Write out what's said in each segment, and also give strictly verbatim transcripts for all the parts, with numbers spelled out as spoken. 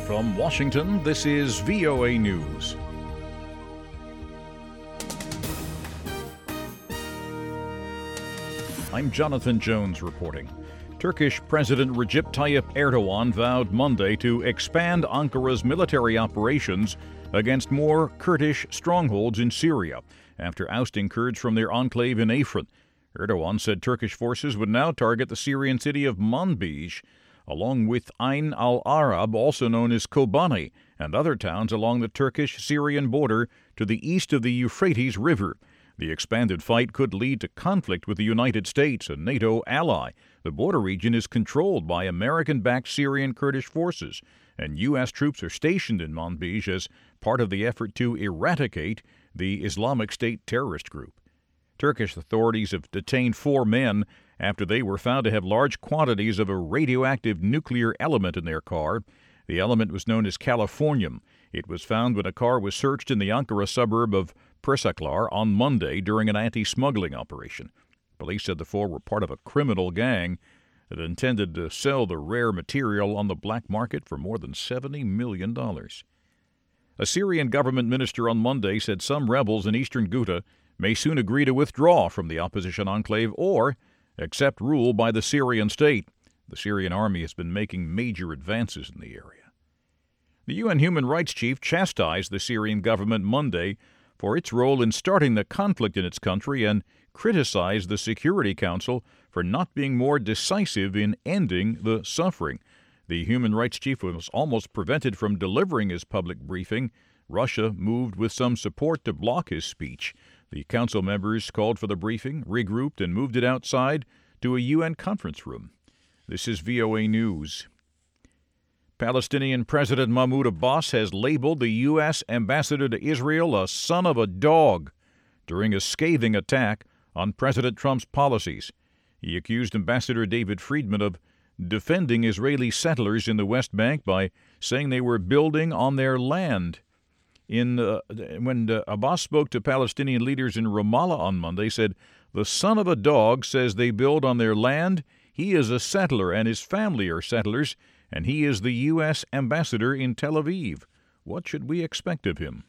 From Washington, this is V O A News. I'm Jonathan Jones reporting. Turkish President Recep Tayyip Erdogan vowed Monday to expand Ankara's military operations against more Kurdish strongholds in Syria after ousting Kurds from their enclave in Afrin. Erdogan said Turkish forces would now target the Syrian city of Manbij, along with Ain al-Arab, also known as Kobani, and other towns along the Turkish-Syrian border to the east of the Euphrates River. The expanded fight could lead to conflict with the United States, a NATO ally. The border region is controlled by American-backed Syrian Kurdish forces, and U S troops are stationed in Manbij as part of the effort to eradicate the Islamic State terrorist group. Turkish authorities have detained four men after they were found to have large quantities of a radioactive nuclear element in their car. The element was known as californium. It was found when a car was searched in the Ankara suburb of Persaklar on Monday during an anti-smuggling operation. Police said the four were part of a criminal gang that intended to sell the rare material on the black market for more than seventy million dollars. A Syrian government minister on Monday said some rebels in eastern Ghouta may soon agree to withdraw from the opposition enclave or accept rule by the Syrian state. The Syrian army has been making major advances in the area. The U N Human Rights Chief chastised the Syrian government Monday for its role in starting the conflict in its country and criticized the Security Council for not being more decisive in ending the suffering. The Human Rights Chief was almost prevented from delivering his public briefing. Russia moved with some support to block his speech. The council members called for the briefing, regrouped, and moved it outside to a U N conference room. This is V O A News. Palestinian President Mahmoud Abbas has labeled the U S ambassador to Israel a son of a dog during a scathing attack on President Trump's policies. He accused Ambassador David Friedman of defending Israeli settlers in the West Bank by saying they were building on their land. In uh, when uh, Abbas spoke to Palestinian leaders in Ramallah on Monday, said, "The son of a dog says they build on their land. He is a settler and his family are settlers, and he is the U S ambassador in Tel Aviv. What should we expect of him?"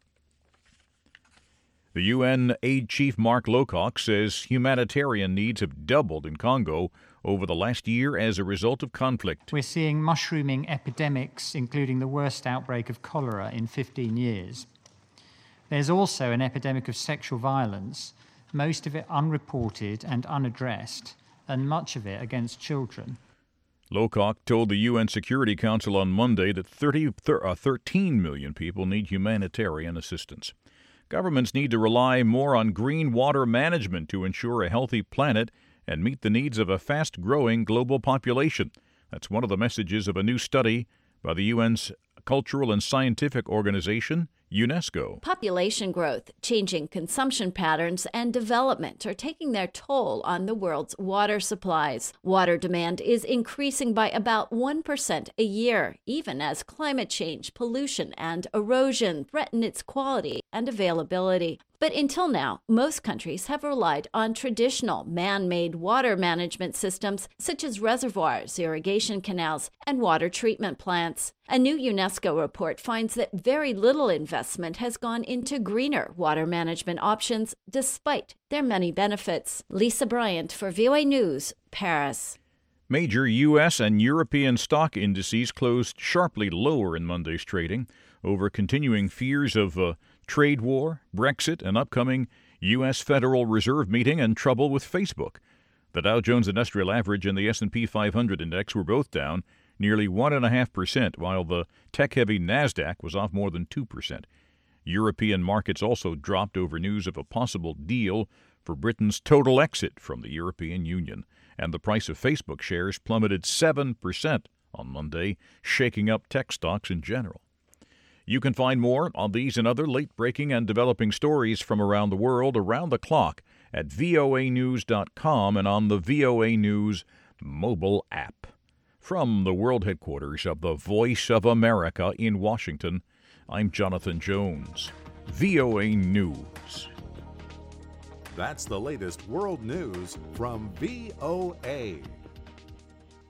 The U N aid chief Mark Lowcock says humanitarian needs have doubled in Congo over the last year as a result of conflict. We're seeing mushrooming epidemics, including the worst outbreak of cholera in fifteen years. There's also an epidemic of sexual violence, most of it unreported and unaddressed, and much of it against children. Lowcock told the U N Security Council on Monday that thirty, uh, thirteen million people need humanitarian assistance. Governments need to rely more on green water management to ensure a healthy planet and meet the needs of a fast-growing global population. That's one of the messages of a new study by the U N's cultural and scientific organization, UNESCO. Population growth, changing consumption patterns, and development are taking their toll on the world's water supplies. Water demand is increasing by about one percent a year, even as climate change, pollution, and erosion threaten its quality and availability. But until now, most countries have relied on traditional man-made water management systems such as reservoirs, irrigation canals, and water treatment plants. A new UNESCO report finds that very little investment has gone into greener water management options despite their many benefits. Lisa Bryant for V O A News, Paris. Major U S and European stock indices closed sharply lower in Monday's trading over continuing fears of a trade war, Brexit, an upcoming U S Federal Reserve meeting, and trouble with Facebook. The Dow Jones Industrial Average and the S and P five hundred index were both down nearly one point five percent, while the tech-heavy NASDAQ was off more than two percent. European markets also dropped over news of a possible deal for Britain's total exit from the European Union, and the price of Facebook shares plummeted seven percent on Monday, shaking up tech stocks in general. You can find more on these and other late-breaking and developing stories from around the world around the clock at V O A news dot com and on the V O A News mobile app. From the world headquarters of the Voice of America in Washington, I'm Jonathan Jones, V O A News. That's the latest world news from V O A.